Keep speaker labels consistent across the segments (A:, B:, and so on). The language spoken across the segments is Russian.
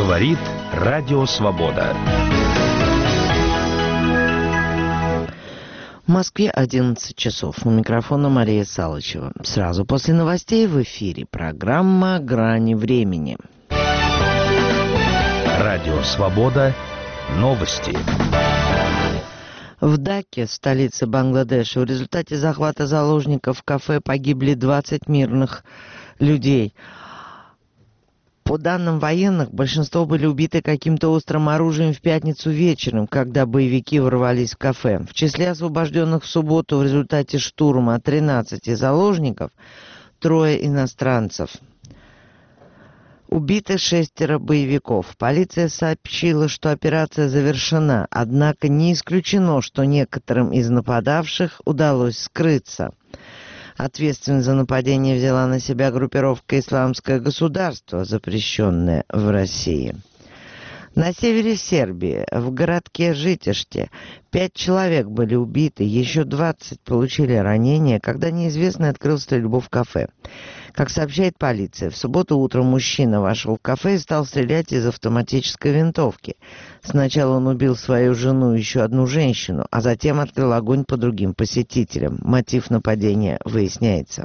A: Говорит Радио Свобода.
B: В Москве 11 часов. У микрофона Мария Салычева. Сразу после новостей в эфире программа «Грани времени».
A: Радио Свобода. Новости.
B: В Даке, столице Бангладеша, в результате захвата заложников в кафе погибли 20 мирных людей. По данным военных, большинство были убиты каким-то острым оружием в пятницу вечером, когда боевики ворвались в кафе. В числе освобожденных в субботу в результате штурма 13 заложников 3 иностранцев. Убиты 6 боевиков. Полиция сообщила, что операция завершена, однако не исключено, что некоторым из нападавших удалось скрыться. Ответственность за нападение взяла на себя группировка «Исламское государство», запрещенное в России. На севере Сербии, в городке Житеште, 5 человек были убиты, еще 20 получили ранения, когда неизвестный открыл стрельбу в кафе. Как сообщает полиция, в субботу утром мужчина вошел в кафе и стал стрелять из автоматической винтовки. Сначала он убил свою жену и еще одну женщину, а затем открыл огонь по другим посетителям. Мотив нападения выясняется.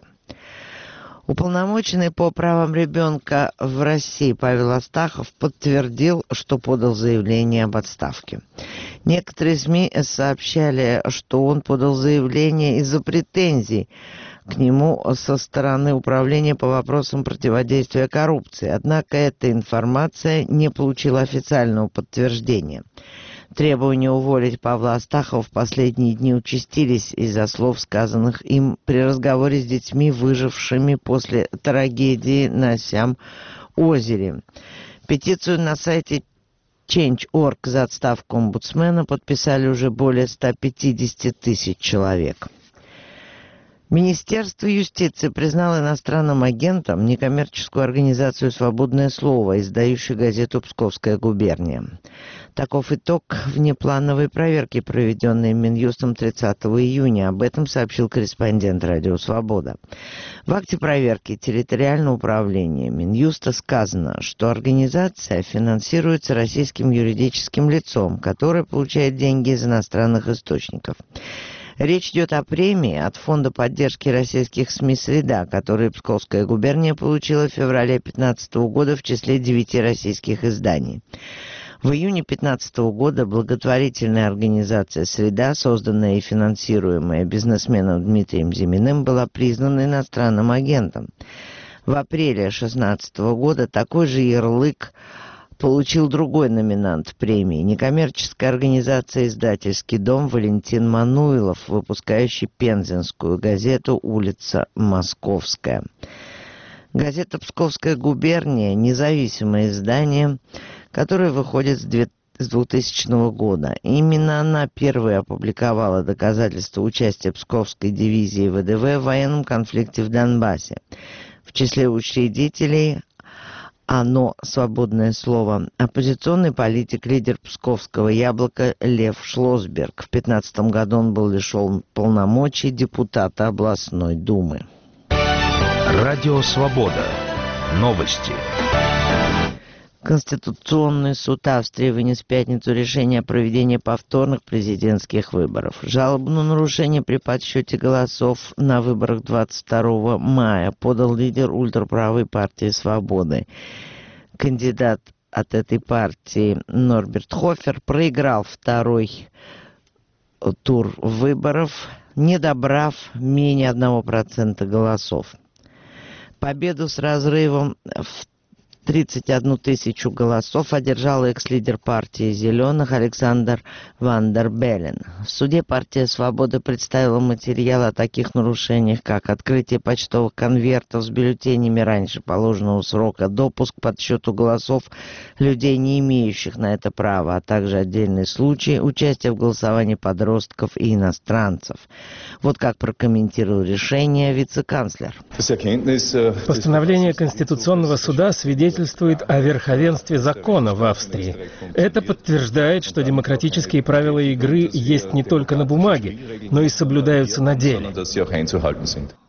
B: Уполномоченный по правам ребенка в России Павел Астахов подтвердил, что подал заявление об отставке. Некоторые СМИ сообщали, что он подал заявление из-за претензий к нему со стороны Управления по вопросам противодействия коррупции. Однако эта информация не получила официального подтверждения. Требования уволить Павла Астахова в последние дни участились из-за слов, сказанных им при разговоре с детьми, выжившими после трагедии на Сям-озере. Петицию на сайте Change.org за отставку омбудсмена подписали уже более 150 тысяч человек. Министерство юстиции признало иностранным агентом некоммерческую организацию «Свободное слово», издающую газету «Псковская губерния». Таков итог внеплановой проверки, проведенной Минюстом 30 июня. Об этом сообщил корреспондент «Радио Свобода». В акте проверки территориального управления Минюста сказано, что организация финансируется российским юридическим лицом, которое получает деньги из иностранных источников. Речь идет о премии от Фонда поддержки российских СМИ «Среда», которую Псковская губерния получила в феврале 2015 года в числе 9 российских изданий. В июне 2015 года благотворительная организация «Среда», созданная и финансируемая бизнесменом Дмитрием Зиминым, была признана иностранным агентом. В апреле 2016 года такой же ярлык получил другой номинант премии – некоммерческая организация «Издательский дом» Валентин Мануилов, выпускающий пензенскую газету «Улица Московская». Газета «Псковская губерния» – независимое издание, которое выходит с 2000 года. Именно она первой опубликовала доказательства участия Псковской дивизии ВДВ в военном конфликте в Донбассе. В числе учредителей «Оно. Свободное слово» оппозиционный политик, лидер Псковского «Яблока» Лев Шлосберг. В 2015 году он был лишен полномочий депутата областной думы.
A: Радио Свобода. Новости.
B: Конституционный суд Австрии вынес в пятницу решение о проведении повторных президентских выборов. Жалобу на нарушение при подсчете голосов на выборах 22 мая подал лидер ультраправой партии «Свободы». Кандидат от этой партии Норберт Хофер проиграл второй тур выборов, не добрав менее 1% голосов. Победу с разрывом в 31 тысячу голосов одержал экс-лидер партии «Зеленых» Александр Ван дер Беллен. В суде партия «Свобода» представила материалы о таких нарушениях, как открытие почтовых конвертов с бюллетенями раньше положенного срока, допуск к подсчету голосов людей, не имеющих на это права, а также отдельные случаи участия в голосовании подростков и иностранцев. Вот как прокомментировал решение вице-канцлер.
C: Постановление Конституционного суда свидетельствует о верховенстве закона в Австрии. Это подтверждает, что демократические правила игры есть не только на бумаге, но и соблюдаются на деле.